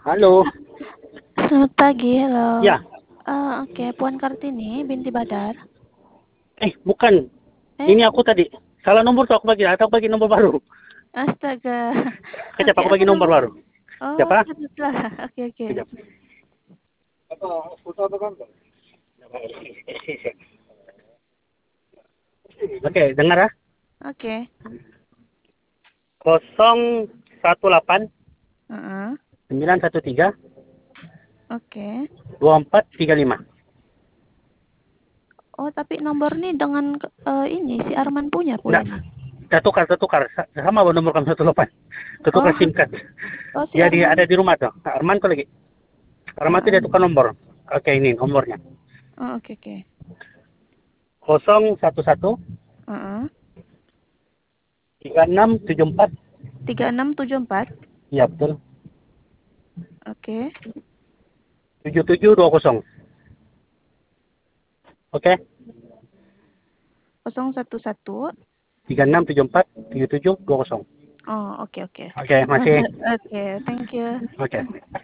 Halo. Selamat pagi, halo. Ya. Oke, Puan Kartini binti Badar. Bukan. Ini aku tadi. Salah nomor tuh aku bagi. Atau bagi nomor baru. Astaga. Kejap Oke, aku apa bagi nomor nama? baru. Oh, Siapa? sebutlah. Oke. Kejap. Oke, dengar ya. Oke. 018 Heeh. 913 Oke. 2435. Oh, tapi nomor ini dengan ini si Arman punya Enggak. ini. Tertukar. Sama nomor kamu 18. Tertukar Oh, SIM card. oh si Dia Arman. ada di rumah tuh. Arman tuh lagi. Arman tuh dia tukar nomor. Oke, ini nomornya. Oh, oke. 011 Heeh. 3674. 3674. Iya, betul. Oke. 7720. Oke. 011. 3674 7720. Oh, oke. Oke, masih. Oke, thank you. Oke.